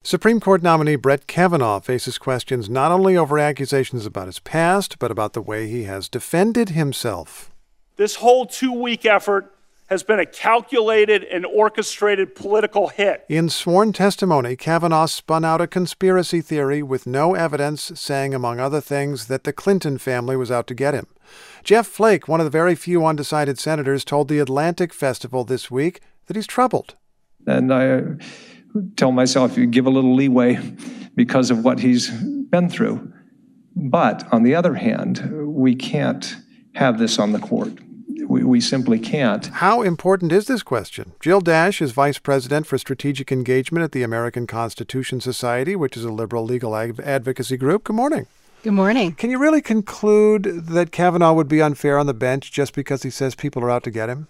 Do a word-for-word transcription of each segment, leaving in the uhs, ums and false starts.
Supreme Court nominee Brett Kavanaugh faces questions not only over accusations about his past, but about the way he has defended himself. This whole two-week effort has been a calculated and orchestrated political hit. In sworn testimony, Kavanaugh spun out a conspiracy theory with no evidence, saying, among other things, that the Clinton family was out to get him. Jeff Flake, one of the very few undecided senators, told the Atlantic Festival this week that he's troubled. And I tell myself you give a little leeway because of what he's been through. But on the other hand, we can't have this on the court. We, we simply can't. How important is this question? Jill Dash is Vice President for Strategic Engagement at the American Constitution Society, which is a liberal legal ad- advocacy group. Good morning. Good morning. Can you really conclude that Kavanaugh would be unfair on the bench just because he says people are out to get him?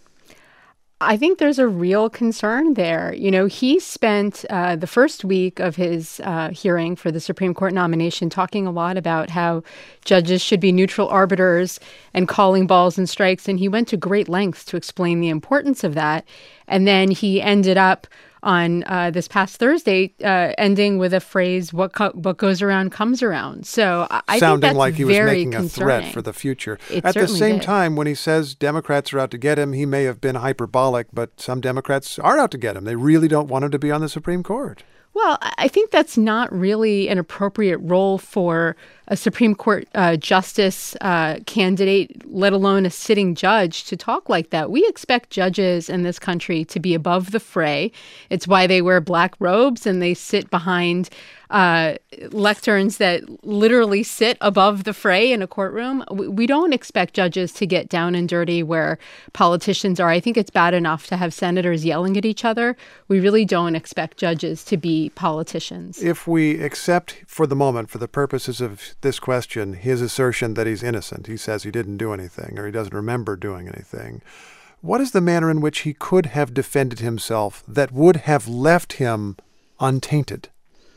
I think there's a real concern there. You know, he spent uh, the first week of his uh, hearing for the Supreme Court nomination talking a lot about how judges should be neutral arbiters and calling balls and strikes. And he went to great lengths to explain the importance of that. And then he ended up on uh, this past Thursday, uh, ending with a phrase, what co- what goes around comes around. So I Sounding think that's like he was very making concerning. a threat for the future. It At the same did. time, when he says Democrats are out to get him, he may have been hyperbolic, but some Democrats are out to get him. They really don't want him to be on the Supreme Court. Well, I think that's not really an appropriate role for a Supreme Court uh, justice uh, candidate, let alone a sitting judge, to talk like that. We expect judges in this country to be above the fray. It's why they wear black robes and they sit behind uh, lecterns that literally sit above the fray in a courtroom. We, we don't expect judges to get down and dirty where politicians are. I think it's bad enough to have senators yelling at each other. We really don't expect judges to be politicians. If we accept for the moment, for the purposes of this question, his assertion that he's innocent, he says he didn't do anything or he doesn't remember doing anything, what is the manner in which he could have defended himself that would have left him untainted?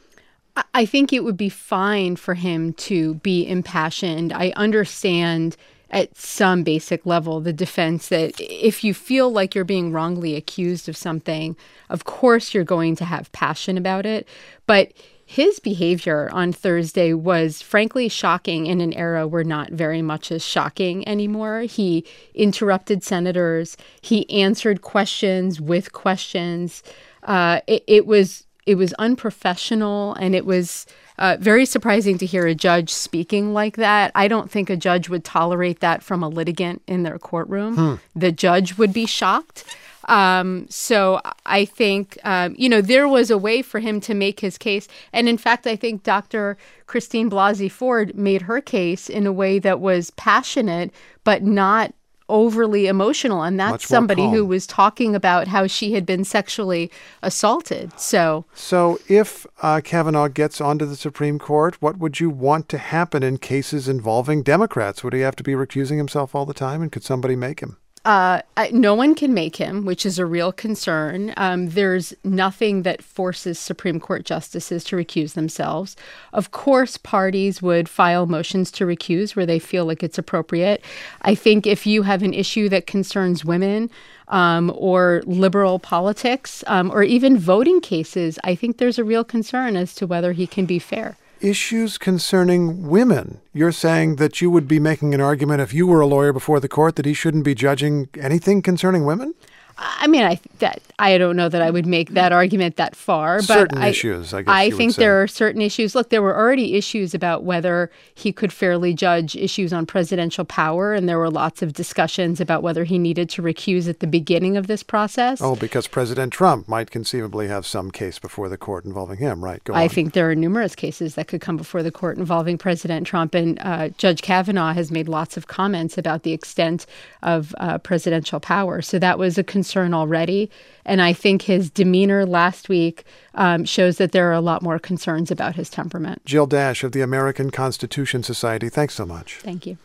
I think it would be fine for him to be impassioned. I understand at some basic level the defense that if you feel like you're being wrongly accused of something, of course you're going to have passion about it. But his behavior on Thursday was frankly shocking in an era where not very much is shocking anymore. He interrupted senators. He answered questions with questions. Uh, it, it was it was unprofessional, and it was uh, very surprising to hear a judge speaking like that. I don't think a judge would tolerate that from a litigant in their courtroom. Hmm. The judge would be shocked. Um, so I think, um, you know, there was a way for him to make his case. And in fact, I think Doctor Christine Blasey Ford made her case in a way that was passionate, but not overly emotional. And that's somebody who was talking about how she had been sexually assaulted. So, so if uh, Kavanaugh gets onto the Supreme Court, what would you want to happen in cases involving Democrats? Would he have to be recusing himself all the time? And could somebody make him? Uh, no one can make him, which is a real concern. Um, there's nothing that forces Supreme Court justices to recuse themselves. Of course, parties would file motions to recuse where they feel like it's appropriate. I think if you have an issue that concerns women um, or liberal politics um, or even voting cases, I think there's a real concern as to whether he can be fair. Issues concerning women. You're saying that you would be making an argument if you were a lawyer before the court that he shouldn't be judging anything concerning women? I mean, I that I don't know that I would make that argument that far, but certain I, issues, I guess I you think would say. there are certain issues. Look, there were already issues about whether he could fairly judge issues on presidential power, and there were lots of discussions about whether he needed to recuse at the beginning of this process. Oh, because President Trump might conceivably have some case before the court involving him, right? Go on. I think there are numerous cases that could come before the court involving President Trump, and uh, Judge Kavanaugh has made lots of comments about the extent of uh, presidential power. So that was a concern already. And I think his demeanor last week um, shows that there are a lot more concerns about his temperament. Jill Dash of the American Constitution Society, thanks so much. Thank you.